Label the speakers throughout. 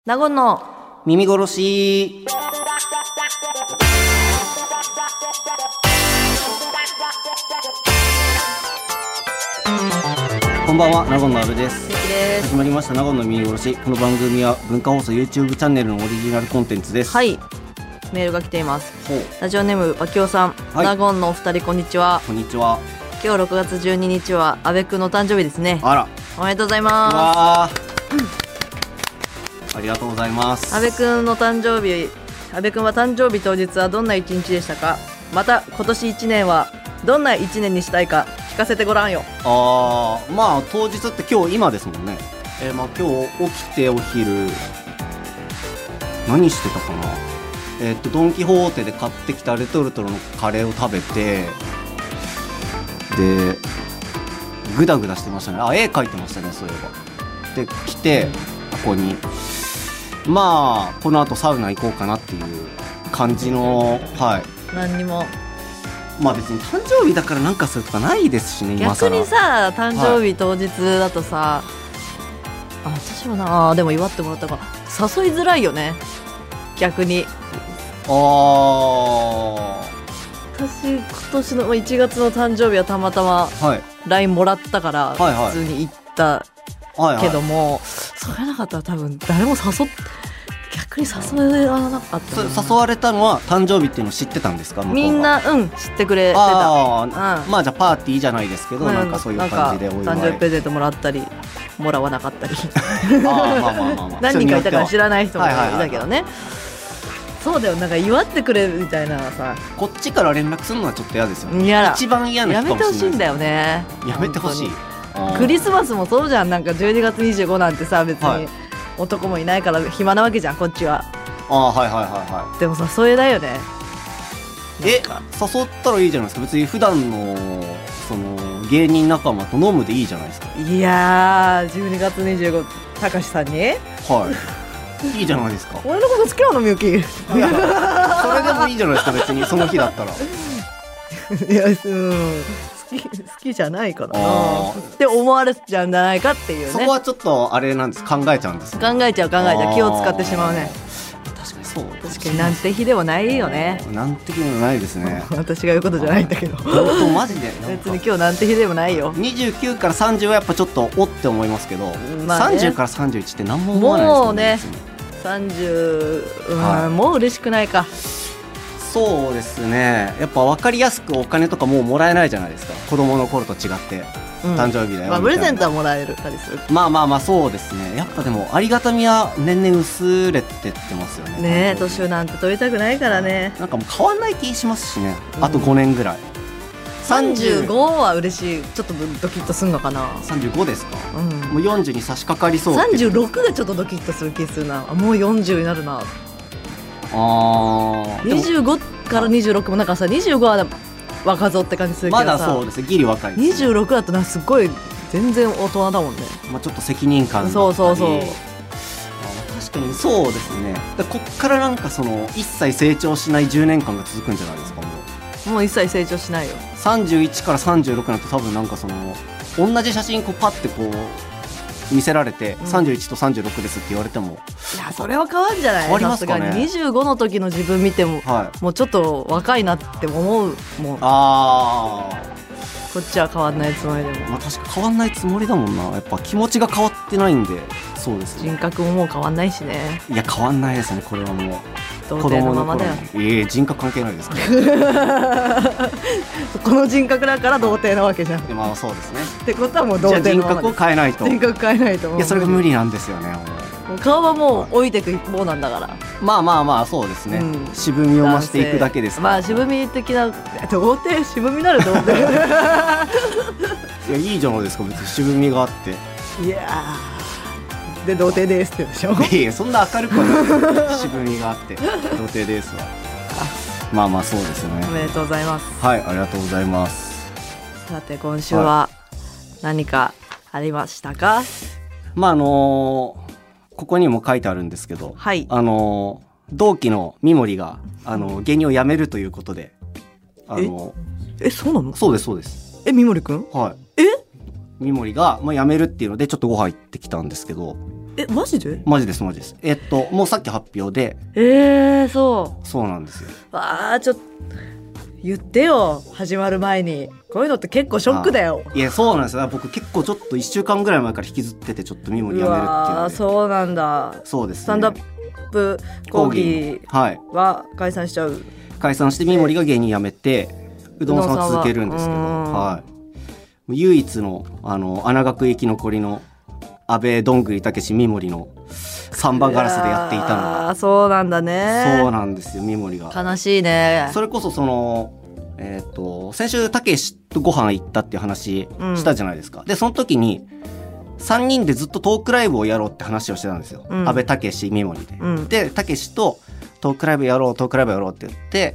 Speaker 1: 納言の
Speaker 2: 耳殺し。こんばんは、納言の阿部です。始まりました納言の耳殺し。この番組は文化放送 YouTube チャンネルのオリジナルコンテンツです。
Speaker 1: はい、メールが来ています。ラジオネームわきおさん、
Speaker 2: はい、
Speaker 1: 納言のお二人こんにちは。
Speaker 2: こんにちは。
Speaker 1: 今日6月12日は阿部くんの誕生日ですね。
Speaker 2: あら、
Speaker 1: おめでとうございます。
Speaker 2: わありがとうございます。
Speaker 1: 阿部くんの誕生日、阿部くんは誕生日当日はどんな一日でしたか。また今年1年はどんな1年にしたいか聞かせてごらんよ。
Speaker 2: まあ当日って今ですもんね。まあ今日起きてお昼何してたかな。ドンキホーテで買ってきたレトルトのカレーを食べて、でグダグダしてましたね。絵描いてましたね、そういえば。で来てここにまあこの後サウナ行こうかなっていう感じの、はい。
Speaker 1: 何にも、
Speaker 2: まあ別に誕生日だからなんかするとかないですしね。今
Speaker 1: 逆にさ、誕生日当日だとさ、はい、私もな、でも祝ってもらったから誘いづらいよね、逆に。私今年の1月の誕生日はたまたま LINE もらったから、
Speaker 2: はいはい、
Speaker 1: 普通に行ったけども、はいはい、それなかったら多分誰も逆に誘わなかった。
Speaker 2: 誘われたのは誕生日っていうのを知ってたんですか？
Speaker 1: みんな知ってくれてた。
Speaker 2: まあじゃあパーティーじゃないですけど、なんかそういう感じでお祝い、
Speaker 1: 誕生日プレゼントもらったりもらわなかったり
Speaker 2: まあ
Speaker 1: 何人かいたから知らない人もいたけどね。そうだよ、なんか祝ってくれるみたいなさ、
Speaker 2: こっちから連絡するのはちょっと嫌ですよね。一番嫌な人かもしれない。やめてほしいんだよね。やめてほしい。
Speaker 1: クリスマスもそうじゃん。なんか12月25なんてさ、別に男もいないから暇なわけじゃん、こっちは。でもさ、それだよね。
Speaker 2: 誘ったらいいじゃないですか。別に普段のその芸人仲間と飲むでいいじゃないですか。
Speaker 1: いやー、12月25たかしさんに
Speaker 2: いいじゃないですか。
Speaker 1: 俺のこと好きなの、みゆき。
Speaker 2: それでもいいじゃないですか、別にその日だったら。
Speaker 1: いや、好きじゃないからなって思われちゃうんじゃないかっていうね。
Speaker 2: そこはちょっとあれなんです。考えちゃうんです。
Speaker 1: 考えちゃう気を使ってしまうね。
Speaker 2: 確かにそう。
Speaker 1: 確かになんて日でもないよね。
Speaker 2: なんて日でもないですね。
Speaker 1: 私が言うことじゃないんだけど。
Speaker 2: マジで
Speaker 1: 別に今日なんて日でもないよ。
Speaker 2: 29から30はやっぱちょっとおって思いますけど、30から31って何も思わないですよね。もうね、
Speaker 1: 30、もう嬉しくないか。
Speaker 2: そうですね。やっぱ分かりやすくお金とかもうもらえないじゃないですか、子供の頃と違って。誕生日だよ、
Speaker 1: プレゼントはもらえたりする。
Speaker 2: まあそうですね。やっぱでもありがたみは年々薄れてってますよね。
Speaker 1: ねえ、年なんて取りたくないからね。
Speaker 2: なんかもう変わんない気しますしね。あと5年ぐらい。
Speaker 1: 35は嬉しい。ちょっとドキッとするのかな。
Speaker 2: 35ですか。もう40に差し掛かりそう。
Speaker 1: 36がちょっとドキッとする気するな。もう40になるな。25から26もなんかさ、25は若造って感じするけどさ、
Speaker 2: まだそうですね、ギリ若いです、
Speaker 1: 26だとな、すごい全然大人だもんね。
Speaker 2: ちょっと責任感だったり。
Speaker 1: そう
Speaker 2: 確かにそうですね。こっからなんかその一切成長しない10年間が続くんじゃないですか。
Speaker 1: もう一切成長しないよ。
Speaker 2: 31から36なんて多分なんかその同じ写真パッて見せられて、31と36ですって言われても、
Speaker 1: いや、それは変わるんじゃない。
Speaker 2: 変わりますかね。
Speaker 1: 25の時の自分見ても、もうちょっと若いなって思うもん。こっちは変わんないつもりでも。
Speaker 2: 確か変わんないつもりだもんな。やっぱ気持ちが変わってないんで。そうですね。
Speaker 1: 人格ももう変わんないしね。
Speaker 2: いや、変わんないですね、これはもう。
Speaker 1: 童貞のままだよ。
Speaker 2: 人格関係ないですから
Speaker 1: この人格だから童貞なわけじゃん。
Speaker 2: まあそうですね。
Speaker 1: ってことはもう童貞のままです。
Speaker 2: 人格を変えないと。
Speaker 1: 人格変えないと。
Speaker 2: いや、それが無理なんですよね。
Speaker 1: 顔はもう老いていく一方なんだから。
Speaker 2: まあそうですね。渋みを増していくだけです。
Speaker 1: 渋み的な童貞、渋みなる童貞。い
Speaker 2: や、いいじゃないですか、別に渋みがあって。
Speaker 1: いやで童貞ですってでしょ。
Speaker 2: いや、そんな明るくはない。渋みがあって童貞ですわ。まあそうですよね。
Speaker 1: おめでとうございます。
Speaker 2: はい、ありがとうございます。
Speaker 1: さて今週は何かありましたか？
Speaker 2: ここにも書いてあるんですけど、同期の三森が芸人を辞めるということで、
Speaker 1: そうなの？
Speaker 2: そうですそうです。
Speaker 1: 三森くん？
Speaker 2: 三森が辞めるっていうのでちょっとご飯行ってきたんですけど、
Speaker 1: マジで？
Speaker 2: マジですマジです。もうさっき発表で。
Speaker 1: そう
Speaker 2: なんですよ。
Speaker 1: ちょっと言ってよ、始まる前に。こういうのって結構ショックだよ。
Speaker 2: いやそうなんですよ。僕結構ちょっと1週間ぐらい前から引きずってて、ちょっとミモリやめるっていう。
Speaker 1: そうなんだ。
Speaker 2: そうですね。
Speaker 1: スタンダップ講義は解散しちゃう。
Speaker 2: 解散してミモリが芸人辞めて、うどんさんは続けるんですけど、はい、唯一の穴学生き残りの安倍どんぐりたけしミモリのサンバガラスでやっていたのが。
Speaker 1: そうなんだね。
Speaker 2: そうなんですよ、ミモリが。
Speaker 1: 悲しいね。
Speaker 2: それこそ先週たけしとご飯行ったっていう話したじゃないですか、でその時に3人でずっとトークライブをやろうって話をしてたんですよ、安倍たけしミモリで、でたけしとトークライブやろうって言って、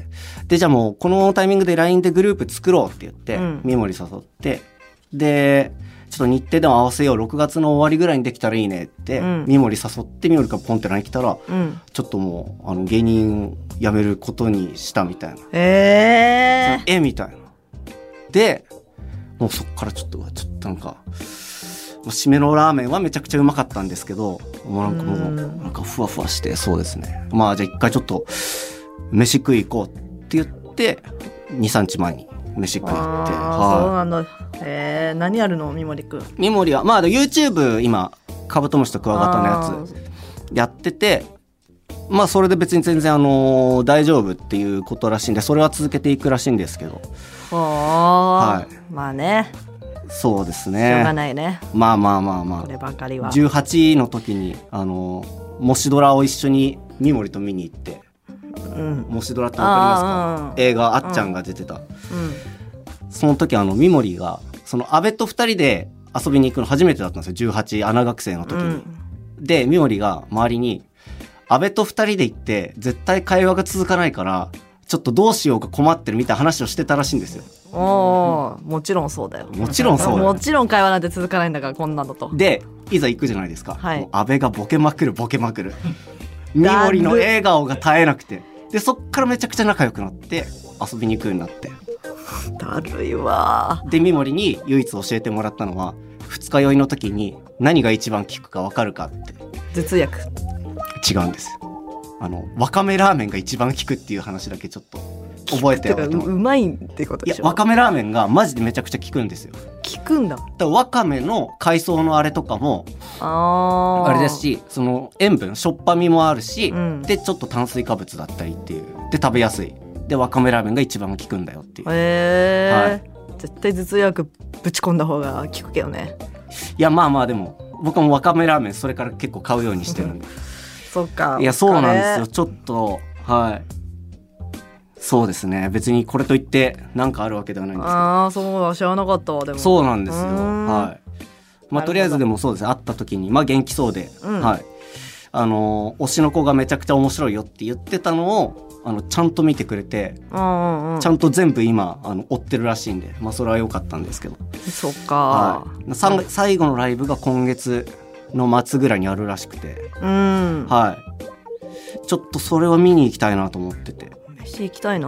Speaker 2: でじゃあもうこのタイミングで LINE でグループ作ろうって言って、ミモリ誘って、でちょっと日程でも合わせよう、6月の終わりぐらいにできたらいいねって、ミモリ誘って、ミモリがポンって LINE 来たら、ちょっともう芸人辞めることにしたみたいな。みたいな。でもうそっからちょっとなんか締めのラーメンはめちゃくちゃうまかったんですけど、もうなんかふわふわして、そうですね、じゃあ一回ちょっと飯食い行こうって言って、 2,3 日前に飯食い行って。そうなんだ。
Speaker 1: 何やるのミモリくん？
Speaker 2: ミモリはYouTube 今カブトムシとクワガタのやつやってて、それで別に全然大丈夫っていうことらしいんで、それは続けていくらしいんですけど。
Speaker 1: まあね、
Speaker 2: そうですね、
Speaker 1: しょうがないね。
Speaker 2: こ
Speaker 1: ればかりは。
Speaker 2: 18の時にもしドラを一緒にミモリと見に行って、もしドラってわかりますか？映画あっちゃんが出てた、その時ミモリが安倍と2人で遊びに行くの初めてだったんですよ、18穴学生の時に、でミモリが周りに安倍と2人で行って絶対会話が続かないからちょっとどうしようか困ってるみたいな話をしてたらしいんですよ。
Speaker 1: もちろんそうだよ。
Speaker 2: もちろんそうだよ。
Speaker 1: もちろん会話なんて続かないんだから、こんなのと。
Speaker 2: でいざ行くじゃないですか、安倍がボケまくるミモリの笑顔が絶えなくて、でそっからめちゃくちゃ仲良くなって遊びに行くようになって。
Speaker 1: だるいわ。
Speaker 2: でミモリに唯一教えてもらったのは、二日酔いの時に何が一番効くか分かるかって。
Speaker 1: 頭痛薬。
Speaker 2: 違うんです。わかめラーメンが一番効くっていう話だけちょっと覚えてよ。
Speaker 1: うまいってことでしょ。
Speaker 2: いやわかめラーメンがマジでめちゃくちゃ効くんですよ。
Speaker 1: 効くんだ。
Speaker 2: だからわかめの海藻のあれとかもあれですし、塩分しょっぱみもあるし、でちょっと炭水化物だったりっていう、で食べやすい、でわかめラーメンが一番効くんだよっていう。
Speaker 1: 絶対頭痛薬ぶち込んだ方が効くけどね。
Speaker 2: いやでも僕もわかめラーメンそれから結構買うようにしてるんで
Speaker 1: そっか。
Speaker 2: いやそうなんですよ。ちょっとそうですね、別にこれといって何かあるわけではないんですけど。
Speaker 1: そうだ、知らなかったわ。でも
Speaker 2: そうなんですよ。とりあえずでもそうですね、会った時に元気そうで、推しの子がめちゃくちゃ面白いよって言ってたのをちゃんと見てくれて、ちゃんと全部今追ってるらしいんで、それは良かったんですけど。
Speaker 1: そっか、
Speaker 2: 最後のライブが今月の末ぐらいにあるらしくて、ちょっとそれは見に行きたいなと思ってて。
Speaker 1: 飯行きたいな。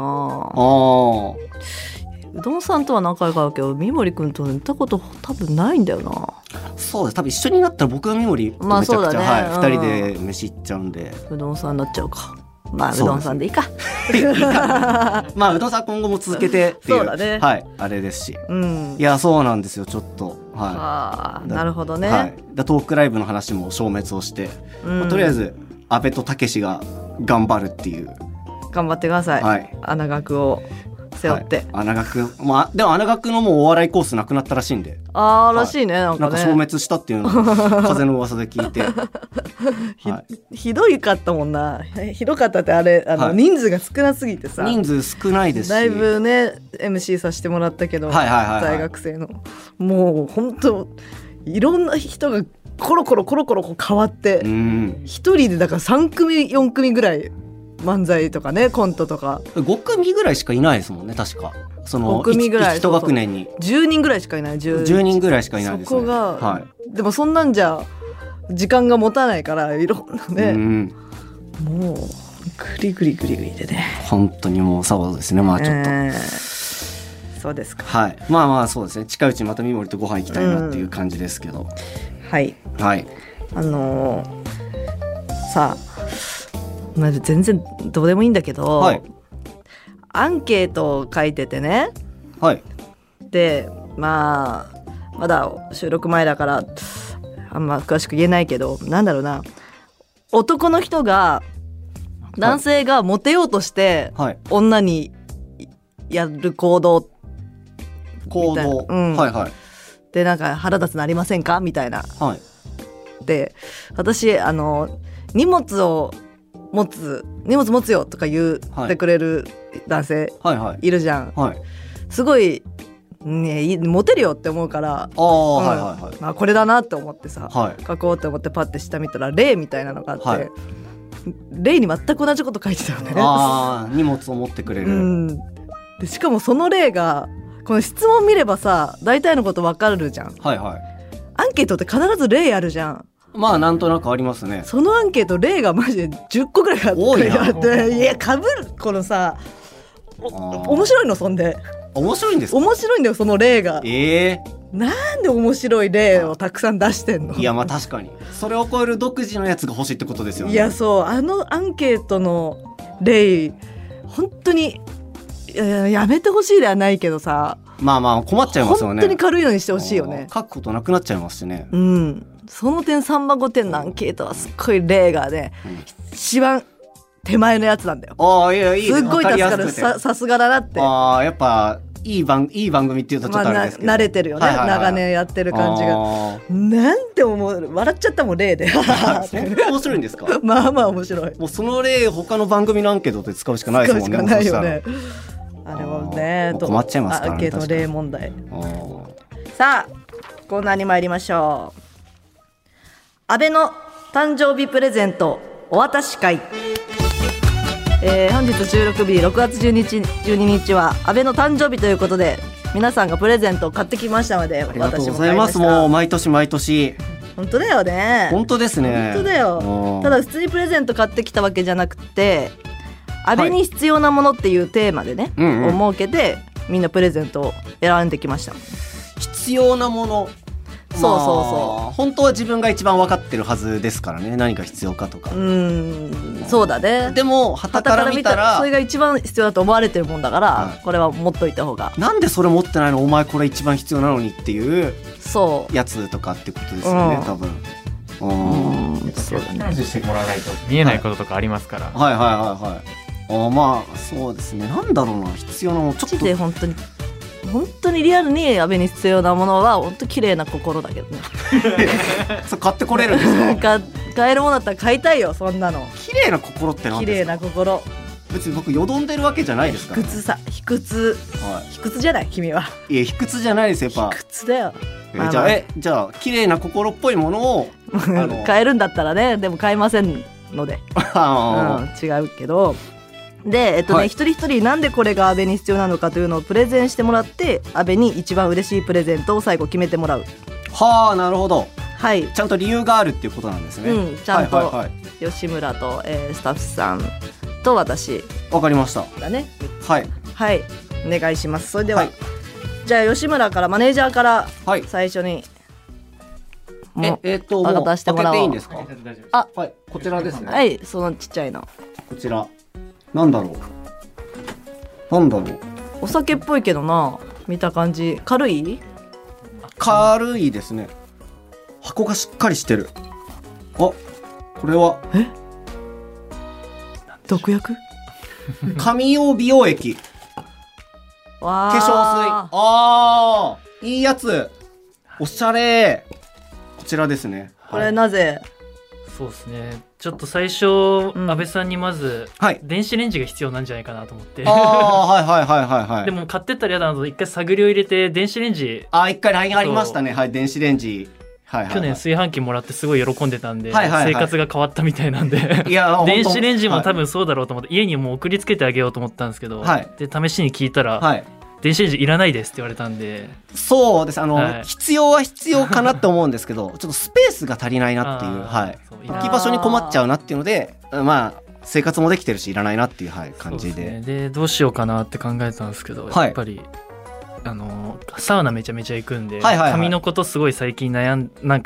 Speaker 1: うどんさんとは仲良くあるけど、三森くんと似たこと多分ないんだよな。
Speaker 2: そうです、多分一緒になったら僕が三森とめちゃくちゃ、2人で飯行っちゃうんで。
Speaker 1: うどんさんになっちゃうか。うどんさんでいいか。
Speaker 2: うどんさん今後も続けてっていう、
Speaker 1: そうだね、
Speaker 2: あれですし、いやそうなんですよ、ちょっと
Speaker 1: なるほどね、
Speaker 2: トークライブの話も消滅をして、とりあえず安倍とたけしが頑張るっていう。
Speaker 1: 頑張ってください、穴学を背負って、
Speaker 2: 穴学、でも穴学のもうお笑いコースなくなったらしいんで。
Speaker 1: らしいね、なんかね、
Speaker 2: 消滅したっていうのを風の噂で聞いて
Speaker 1: ひどいかったもんな。ひどかったって、あれ人数が少なすぎてさ。
Speaker 2: 人数少ないですし、
Speaker 1: だいぶね MC させてもらったけど、大学生のもう本当いろんな人がコロコロ変わって、一人でだから3組4組ぐらい漫才とかね、コントとか
Speaker 2: 5組ぐらいしかいないですもんね、確か。5組ぐらい、1学年に
Speaker 1: 10人ぐらいしかいない。
Speaker 2: 10人ぐらいしかいないですね。
Speaker 1: そこが、でもそんなんじゃ時間が持たないから、いろんなね、もうグリグリでね、
Speaker 2: 本当にもうそうですね。ちょっと、
Speaker 1: そうですか。
Speaker 2: そうですね、近いうちにまた三森とご飯行きたいなっていう感じですけど、
Speaker 1: さまあ、全然どうでもいいんだけど、はい、アンケートを書いててね、
Speaker 2: はい、
Speaker 1: でまだ収録前だからあんま詳しく言えないけど、なんだろうな、男の人が男性がモテようとして、はい、女にやる行動みたいな、うん、はいはい、でなんか腹立つのありませんかみたいな、はい、で私荷物持つよとか言ってくれる男性いるじゃん、はいはいはい、すごいね、モテるよって思うから、はいはいはい、まあ、これだなって思ってさ、はい、書こうって思ってパッて下見たら例みたいなのがあって、はい、例に全く同じこと書いてたよね。
Speaker 2: 荷物を持ってくれる、うん、
Speaker 1: でしかもその例がこの質問見ればさ大体のこと分かるじゃん、はいはい、アンケートって必ず例あるじゃん。
Speaker 2: まあなんとなくありますね。
Speaker 1: そのアンケート例がマジで10個ぐらいあっていやかぶるこのさ面白いの。そんで
Speaker 2: 面白いんですか？
Speaker 1: 面白いんだよその例が。なんで面白い例をたくさん出してんの？
Speaker 2: いやまあ確かにそれを超える独自のやつが欲しいってことですよね。
Speaker 1: いやそうアンケートの例本当にやめてほしいではないけどさ、
Speaker 2: まあ困っちゃいますよね。
Speaker 1: 本当に軽いのにしてほしいよね。
Speaker 2: 書くことなくなっちゃいますしね。
Speaker 1: うん、その点3番5点のアンケートはすっごい例がね、一番手前のやつなんだよ。
Speaker 2: いやいい、
Speaker 1: すっごい助かる。さすがだなって。
Speaker 2: やっぱいい番組っていうとちょっとあれですけど、
Speaker 1: 慣れてるよね、はいはいはい、長年やってる感じが。なんて思う、笑っちゃったもん例で。
Speaker 2: そんな面白いんですか？
Speaker 1: まあ面白い。
Speaker 2: もうその例他の番組のアンケートで使うしかないですもんね。
Speaker 1: 使うしかないよね。あれもね、
Speaker 2: 困っちゃいますからね。
Speaker 1: アンケートの例問題。さあコーナーに参りましょう。安倍の誕生日プレゼントお渡し会。本日収録日6月12日は安倍の誕生日ということで皆さんがプレゼントを買ってきましたので、
Speaker 2: ありがとうございます。もう毎年
Speaker 1: 本当だよね。
Speaker 2: 本当ですね。
Speaker 1: 本当だよ。ただ普通にプレゼント買ってきたわけじゃなくて、安倍に必要なものっていうテーマでね、を設けてみんなプレゼントを選んできました。
Speaker 2: 必要なもの、そう本当は自分が一番分かってるはずですからね、何が必要かとか。
Speaker 1: そうだね。
Speaker 2: でも傍から見たら
Speaker 1: それが一番必要だと思われてるもんだから、これは持っといた方が。
Speaker 2: なんでそれ持ってないの、お前これ一番必要なのにっていうやつとかってことですよね、多分。
Speaker 3: そうだね。してもらわないと見えないこととかありますから。
Speaker 2: はいはいはいはい。まあそうですね。なんだろうな、必要なものちょっと
Speaker 1: 本当にリアルに安倍に必要なものは本当綺麗な心だけどね。
Speaker 2: それ買ってこれるんですか？
Speaker 1: 買えるものだったら買いたいよ、そんなの。
Speaker 2: 綺麗な心って何ですか？綺麗な心。別に僕よどんでるわけじゃないですから、ね。卑屈じゃない君は。 いや卑屈じゃないですよ、やっぱ。
Speaker 1: 卑屈だよ。
Speaker 2: じゃあ綺麗な心っぽいものを
Speaker 1: 買えるんだったらね。でも買えませんので、違うけど。で一人一人なんでこれが安倍に必要なのかというのをプレゼンしてもらって、安倍に一番嬉しいプレゼントを最後決めてもらう。
Speaker 2: はあ、なるほど。
Speaker 1: はい、
Speaker 2: ちゃんと理由があるっていうことなんですね。
Speaker 1: ちゃんと吉村と、スタッフさんと私。
Speaker 2: わかりました。
Speaker 1: だね。
Speaker 2: はい
Speaker 1: はい、お願いします。それでは、じゃあ吉村からマネージャーから最初に、
Speaker 2: もう出してもらおう。開けていいんですか？はい、こちらですね。
Speaker 1: はい、そのちっちゃいの。
Speaker 2: こちら。なんだろう。
Speaker 1: お酒っぽいけどな、見た感じ。軽い
Speaker 2: ですね。箱がしっかりしてる。これは
Speaker 1: 毒薬？
Speaker 2: 髪用美容液。化粧水。いいやつ。おしゃれ。こちらですね。
Speaker 1: これなぜ？
Speaker 3: そうですね、ちょっと最初、安倍さんにまず、電子レンジが必要なんじゃないかなと思って。でも買ってったら嫌だなと一回探りを入れて、電子レンジ
Speaker 2: 一回 LINE ありましたね。はい、電子レンジ。
Speaker 3: 去年炊飯器もらってすごい喜んでたんで、生活が変わったみたいなんで電子レンジも多分そうだろうと思って、家にもう送りつけてあげようと思ったんですけど、で試しに聞いたら、電子レンジいらないですって言われたんで。
Speaker 2: そうです。必要は必要かなって思うんですけど、ちょっとスペースが足りないなっていう、置き場所に困っちゃうなっていうので、まあ生活もできてるしいらないなっていう、感じで。
Speaker 3: でどうしようかなって考えたんですけど、やっぱりサウナめちゃめちゃ行くんで、髪のことすごい最近なんか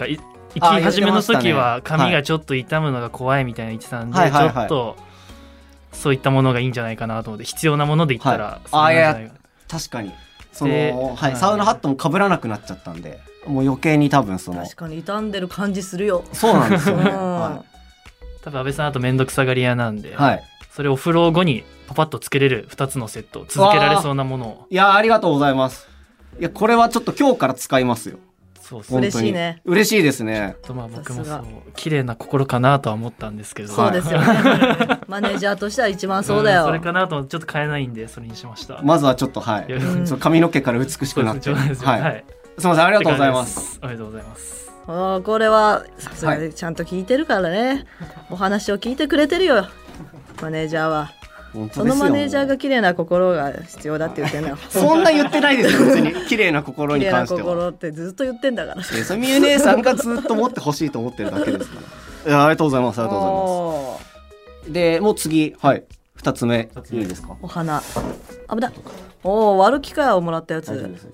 Speaker 3: 行き始めの時は髪がちょっと傷むのが怖いみたいな言ってたんで、ちょっとそういったものがいいんじゃないかなと思って、必要なもので言ったら、
Speaker 2: いや確かにその、サウナハットも被らなくなっちゃったんで、もう余計に多分その
Speaker 1: 確かに傷んでる感じするよ。
Speaker 2: そうなんですよね、
Speaker 3: 多分安倍さんあと面倒くさがり屋なんで、それお風呂後にパパッとつけれる2つのセット、続けられそうなものを。
Speaker 2: いやありがとうございます。いやこれはちょっと今日から使いますよ。
Speaker 3: そう
Speaker 1: 嬉しいね。
Speaker 2: 嬉しいですね。
Speaker 3: まあ僕もそう綺麗な心かなとは思ったんですけど。
Speaker 1: そうですよね。マネージャーとしては一番そうだよ。
Speaker 3: それかなとちょっと変えないんでそれにしました。
Speaker 2: まずはちょっと髪の毛から美しくなって。すみませんありがとうございます。
Speaker 3: ありがとうございます。
Speaker 1: これはさすがにちゃんと聞いてるからね。お話を聞いてくれてるよマネージャーは。そのマネージャーが綺麗な心が必要だって言ってんのよ。
Speaker 2: そんな言ってないですよ別に。綺麗な心に関しては。
Speaker 1: 綺麗な心ってずっと言ってんだから。
Speaker 2: そみゆ姉さんがずっと持ってほしいと思ってるだけですから。いやありがとうございます。ありがとうございます。でもう次2つ目いいですか。
Speaker 1: お花。危ない。割る機械をもらったやつ。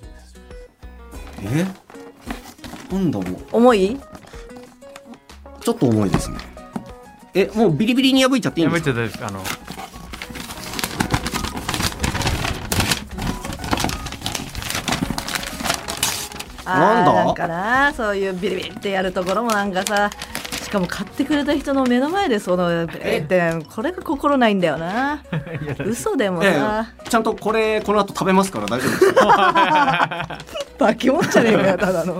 Speaker 2: なんだろう。
Speaker 1: 重い？
Speaker 2: ちょっと重いですね。もうビリビリに破いちゃっていいんですか。
Speaker 4: 破いちゃっていいです。
Speaker 2: なんだ
Speaker 1: なんかな、そういうビリビリってやるところもなんかさ、しかも買ってくれた人の目の前でそのってこれが心ないんだよな。嘘でもさ、
Speaker 2: ちゃんとこの後食べますから大丈夫ですか。
Speaker 1: バケモンじゃねえかよただの。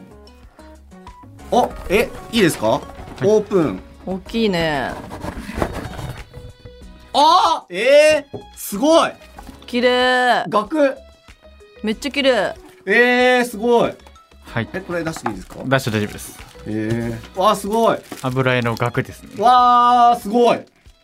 Speaker 2: いいですか。オープン。
Speaker 1: 大きいね。
Speaker 2: すごい
Speaker 1: 綺麗。
Speaker 2: 額
Speaker 1: めっちゃ綺麗。
Speaker 2: すごい。これ出していいですか。
Speaker 4: 出して大丈夫です。
Speaker 2: わーすごい。
Speaker 4: 油絵の額ですね。
Speaker 2: わーすごい。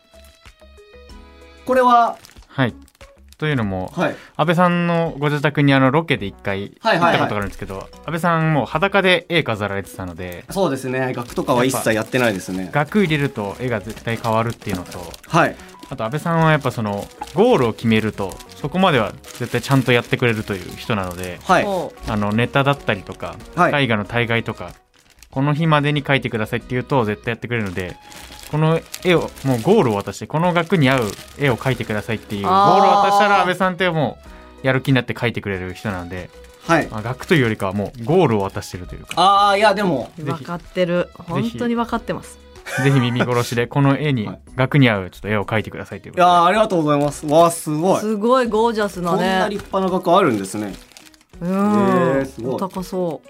Speaker 2: これは
Speaker 4: というのも、安倍さんのご自宅にロケで1回行ったことがあるんですけど、安倍さんもう裸で絵飾られてたので。
Speaker 2: そうですね。額とかは一切やってないですね。
Speaker 4: 額入れると絵が絶対変わるっていうのと、あと安倍さんはやっぱそのゴールを決めるとそこまでは絶対ちゃんとやってくれるという人なので、ネタだったりとか、絵画の大概とかこの日までに描いてくださいって言うと絶対やってくれるので、この絵をもうゴールを渡してこの額に合う絵を描いてくださいっていうゴールを渡したら安倍さんってもうやる気になって描いてくれる人なので、額というよりかはもうゴールを渡してるというか。
Speaker 2: いやでも
Speaker 1: 分かってる。本当に分かってます。
Speaker 4: ぜひ耳殺しでこの絵に額に合うちょっと絵を描いてくださいということで。
Speaker 2: ありがとうございます。わーすごい。
Speaker 1: すごいゴージャスなね。
Speaker 2: こんな立派な額あるんですね。
Speaker 1: すごい。高そう。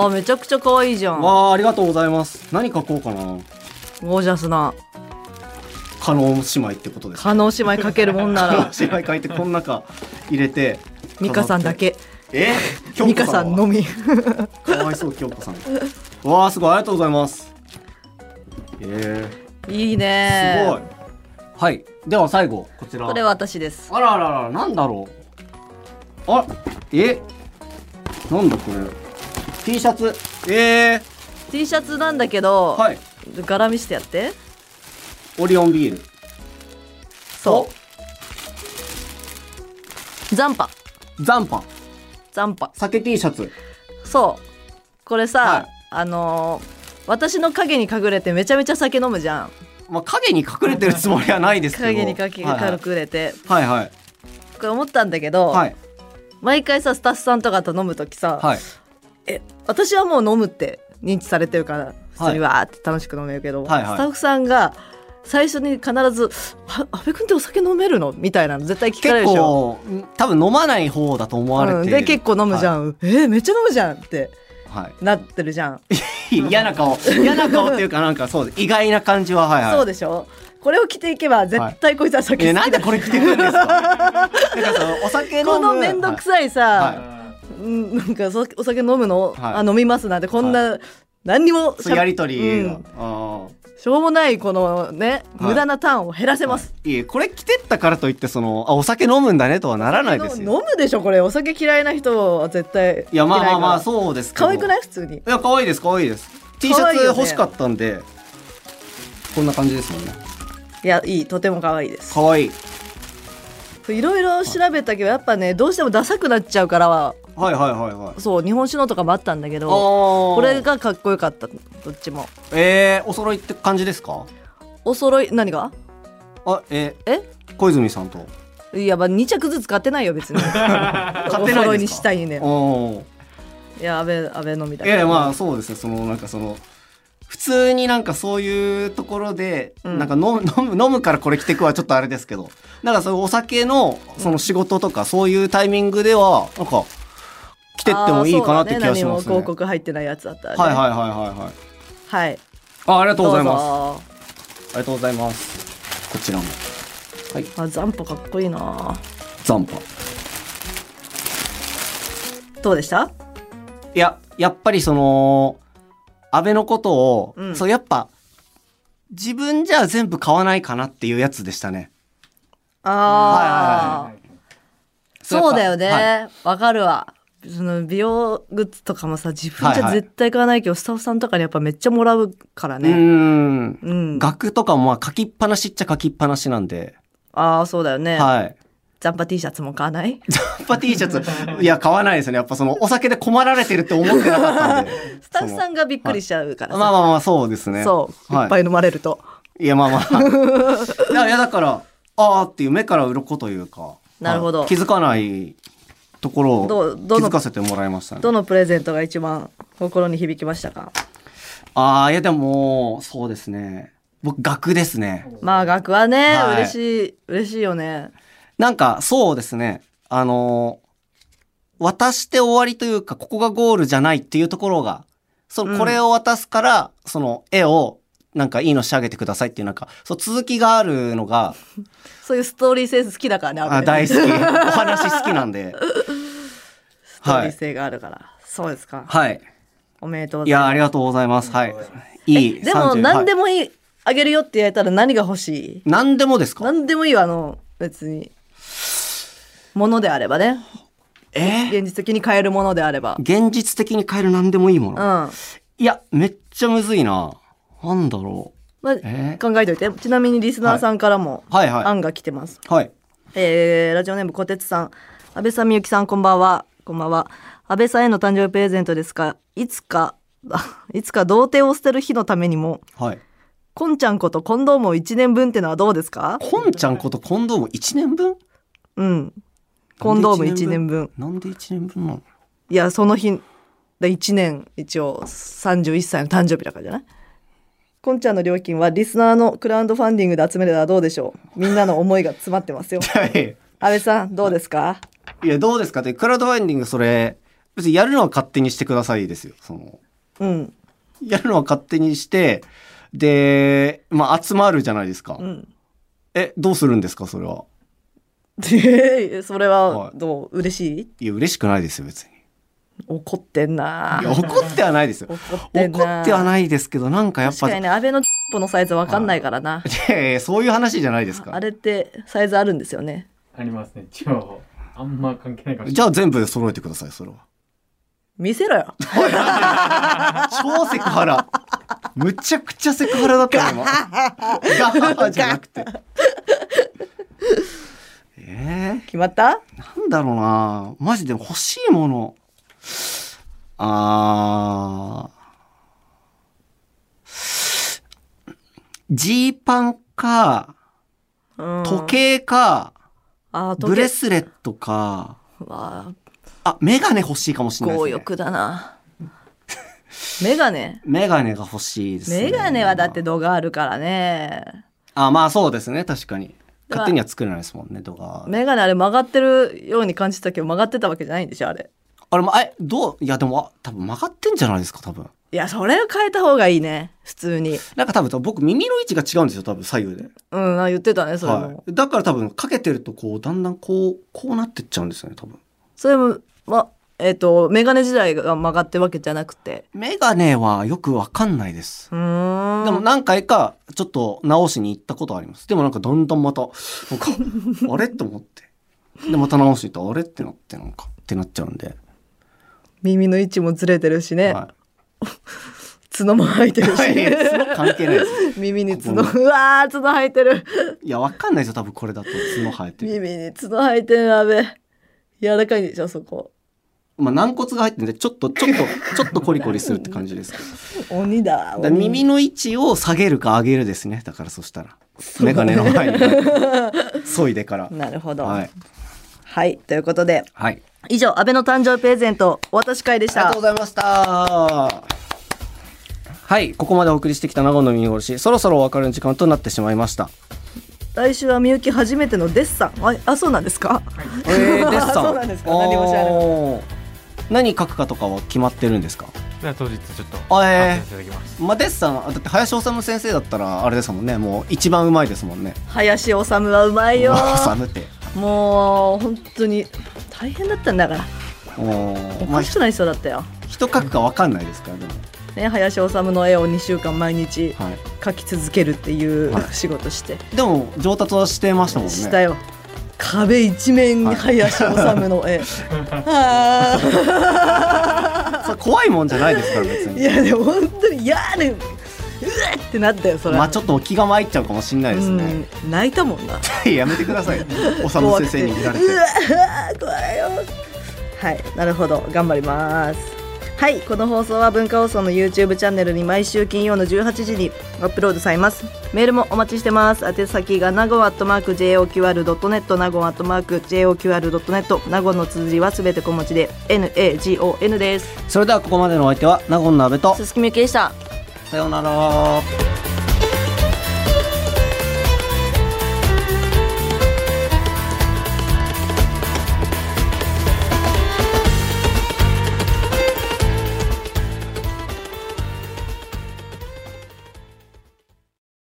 Speaker 1: めちゃくちゃ可愛いじゃん。
Speaker 2: ありがとうございます。何描こうかな。
Speaker 1: ゴージャスな
Speaker 2: 加納姉妹ってことですか。
Speaker 1: 加納姉妹描けるもんなら。
Speaker 2: 姉妹描いてこの中入れて。
Speaker 1: 美香さんだけ。
Speaker 2: 美
Speaker 1: 香さんのみ。
Speaker 2: かわいそう京子さん。わーすごい。ありがとうございます。
Speaker 1: いいね。
Speaker 2: すごい。では最後こちら。
Speaker 1: これ私です。
Speaker 2: あらなんだろう。なんだこれ。T シャツ。
Speaker 1: T シャツなんだけど、柄見してやって。
Speaker 2: オリオンビール。
Speaker 1: 残波。
Speaker 2: 酒 T シャツ。
Speaker 1: これさ、私の影に隠れてめちゃめちゃ酒飲むじゃん。
Speaker 2: 影に隠れてるつもりはないですけど。
Speaker 1: 影に隠れて。これ思ったんだけど、毎回さスタッフさんとかと飲むときさ、私はもう飲むって認知されてるから普通にわーって楽しく飲めるけど、スタッフさんが最初に必ず「阿部君ってお酒飲めるの?」みたいなの絶対聞かれるでしょ。
Speaker 2: 結構多分飲まない方だと思われて、
Speaker 1: で結構飲むじゃん、めっちゃ飲むじゃんってなってるじゃん。
Speaker 2: 嫌な顔っていうかなんかそう意外な感じは。
Speaker 1: そうでしょ。これを着ていけば絶対こいつは酒好きだ。
Speaker 2: なんでこれ着てくるんですか。なんかお酒飲む
Speaker 1: このめんどくさいさ、なんかお酒飲むの、飲みますなんてこんな、何にも
Speaker 2: やりとりが、
Speaker 1: しょうもないこのね、無駄なターンを減らせます。
Speaker 2: これ着てったからといってお酒飲むんだねとはならないですよ。
Speaker 1: 飲むでしょこれ。お酒嫌いな人は絶対。
Speaker 2: いやまあそうですけど。
Speaker 1: 可愛くない普通に。
Speaker 2: いや可愛いです。T シャツ欲しかったんでこんな感じですもんね。
Speaker 1: いやとても可愛いです。
Speaker 2: 可愛い。
Speaker 1: いろいろ調べたけどやっぱねどうしてもダサくなっちゃうからは
Speaker 2: はいはいはいはい。
Speaker 1: そう日本酒のとかもあったんだけど、これがかっこよかった、どっちも。
Speaker 2: お揃いって感じですか？
Speaker 1: お揃い何が？
Speaker 2: 小泉さんと。
Speaker 1: いや、まあ2着ずつ買ってないよ別に。お揃いにしたいね。いや、安倍のみだけど。
Speaker 2: いやまあそうですね、そのなんかその普通になんかそういうところで、なんか飲むからこれ着てくはちょっとあれですけど、なんかそういうお酒のその仕事とかそういうタイミングではなんか着てってもいいかなって気がしますね。
Speaker 1: 何も広告入ってないやつだったらね。
Speaker 2: はいはいはいはいはい。
Speaker 1: はい。
Speaker 2: ありがとうございます。ありがとうございます。こちらも。はい。
Speaker 1: 残波かっこいいな。
Speaker 2: 残波。
Speaker 1: どうでした？
Speaker 2: いや、やっぱりその安倍のことを、そうやっぱ自分じゃ全部買わないかなっていうやつでしたね。
Speaker 1: そうだよね。わかるわ。その美容グッズとかもさ、自分じゃ絶対買わないけど、スタッフさんとかにやっぱめっちゃもらうからね。
Speaker 2: 額とかもまあ書きっぱなしっちゃ書きっぱなしなんで。
Speaker 1: そうだよね。
Speaker 2: はい。
Speaker 1: ザンパ T シャツも買わない？
Speaker 2: ザンパ T シャツ、いや買わないですね。やっぱそのお酒で困られてるって思ってなかったんで。
Speaker 1: スタッフさんがびっくりしちゃうからさ。
Speaker 2: まあそうですね。
Speaker 1: そう、いっぱい飲まれると。
Speaker 2: いやまあ。いやだからっていう目から鱗というか。
Speaker 1: なるほど。
Speaker 2: 気づかないところを気づかせてもらいましたね。
Speaker 1: どのプレゼントが一番心に響きましたか？
Speaker 2: いやでもそうですね。僕額ですね。
Speaker 1: まあ額はね、嬉しいよね。
Speaker 2: なんかそうですね。渡して終わりというか、ここがゴールじゃないっていうところが、これを渡すから、その絵をなんかいいの仕上げてくださいっていうなんか、続きがあるのが、
Speaker 1: そういうストーリー性好きだからね。
Speaker 2: 大好き。お話好きなんで。
Speaker 1: ストーリー性があるから。そうですか。
Speaker 2: はい。
Speaker 1: おめでとうございます。
Speaker 2: いや、ありがとうございます。はい。
Speaker 1: でも何でもいい、あげるよって言われたら何が欲しい？
Speaker 2: 何でもですか？
Speaker 1: 何でもいいわ、別に。ものであればね。現実的に買えるものであれば。
Speaker 2: 現実的に買える何でもいいもの。いや、めっちゃむずいな。なんだろう。
Speaker 1: 考えといて。ちなみにリスナーさんからも案が来てます。
Speaker 2: はい。
Speaker 1: ラジオネームこてつさん。安倍さん、みゆきさん、こんばんは。こんばんは。安倍さんへの誕生日プレゼントですが、いつか童貞を捨てる日のためにも、こんちゃんことコンドームを1年分ってのはどうですか？
Speaker 2: こんちゃんことコンドーム1年分？
Speaker 1: コンドーム1年分。
Speaker 2: なんで1年分なの？
Speaker 1: いや、その日、1年、一応31歳の誕生日だからじゃない？こんちゃんの料金はリスナーのクラウドファンディングで集めたらどうでしょう？みんなの思いが詰まってますよ。はい。安倍さん、どうですか？
Speaker 2: いや、どうですかって、クラウドファンディングそれ、別にやるのは勝手にしてくださいですよ。やるのは勝手にして、で、まあ集まるじゃないですか。どうするんですか、それは。
Speaker 1: それはどう？嬉しい？
Speaker 2: いや、嬉しくないですよ、別に。
Speaker 1: 怒ってんな。
Speaker 2: いや、怒ってはないですよ。怒ってはないですけど、なんかやっぱ。
Speaker 1: 確かにね、安倍ののサイズわかんないからな。
Speaker 2: そういう話じゃないですか。
Speaker 1: あれってサイズあるんですよね。
Speaker 4: ありますね。あんま関係ないかもしれない。
Speaker 2: じゃあ全部揃えてください、それは。
Speaker 1: 見せろよ。
Speaker 2: 超セクハラ。むちゃくちゃセクハラだったよ、今。ガハじゃなくて。
Speaker 1: 決まった？
Speaker 2: なんだろうな。マジで欲しいもの。ジーパンか、時計か、ブレスレットか、メガネ欲しいかもしれないですね。
Speaker 1: 強欲だな。メガネ
Speaker 2: が欲しいですね。
Speaker 1: メガネはだって度があるからね。
Speaker 2: まあそうですね、確かに。勝手には作れないですもんね、度が。
Speaker 1: メガネあれ曲がってるように感じたけど曲がってたわけじゃないんでしょ、あれ。
Speaker 2: いやでも多分曲がってんじゃないですか、多分。
Speaker 1: いや、それを変えた方がいいね、普通に。
Speaker 2: なんか多分僕耳の位置が違うんですよ、多分左右で。
Speaker 1: 言ってたね、それも。
Speaker 2: だから多分かけてるとこうだんだんこうなってっちゃうんですよね、多分。
Speaker 1: それもメガネ時代が曲がってるわけじゃなくて。
Speaker 2: メガネはよくわかんないです。でも何回かちょっと直しに行ったことあります。でもなんかだんだんまたなんかあれと思って、でまた直しに行ったあれってなってなんかってなっちゃうんで。
Speaker 1: 耳の位置もずれてるしね。角も生えてるし、
Speaker 2: 角関係ないです。
Speaker 1: 耳に角、うわー、角生えてる。
Speaker 2: いや、わかんないですよ、多分これだと角生えてる。
Speaker 1: 耳に角生えてる。やべ、柔らかいでしょ、そこ。
Speaker 2: まあ、軟骨が入ってるんでちょっとコリコリするって感じですけ
Speaker 1: ど鬼だ
Speaker 2: 耳の位置を下げるか上げるですね。だからそしたらメガネの前に削いでから
Speaker 1: なるほど、はい、はい、ということで、はい、以上安倍の誕生日プレゼントお渡し会でした。
Speaker 2: ありがとうございました。はい、ここまでお送りしてきた名護の見殺し、そろそろお別れの時間となってしまいました。
Speaker 1: 来週はみゆき初めてのデッサン。あ、そうなんですか。
Speaker 2: デッサン
Speaker 1: そうなんですか。何も知らない。
Speaker 2: 何書くかとかは決まってるんですか。
Speaker 4: じゃあ当日ちょっとまあ
Speaker 2: デッサンだって林修先生だったらあれですもんね。もう一番うまいですもんね。
Speaker 1: 林修はうまいよ。
Speaker 2: 修って
Speaker 1: もう本当に大変だったんだから。おかしくなりそうだったよ。
Speaker 2: 人書くか分かんないですからでも。
Speaker 1: ね、林修の絵を2週間毎日描き続けるっていう仕事して、
Speaker 2: でも上達はしてましたもんね。
Speaker 1: したよ。壁一面に林修の絵
Speaker 2: それ怖いもんじゃないですから別に。
Speaker 1: いやでも本当にやれうわってなったよそれ。
Speaker 2: まあちょっと気が参っちゃうかもしれないですね。
Speaker 1: 泣いたもんな。
Speaker 2: やめてください。修先生に見られて
Speaker 1: うわ怖いよ。はい、なるほど、頑張ります。はい、この放送は文化放送の YouTube チャンネルに毎週金曜の18時にアップロードされます。メールもお待ちしてます。宛先がnago@joqr.net、nago@joqr.net、ナゴの綴りはすべて小文字で NAGON です。
Speaker 2: それではここまでのお相手は納言の阿部と
Speaker 1: 鈴木みゆきでした。
Speaker 2: さようなら。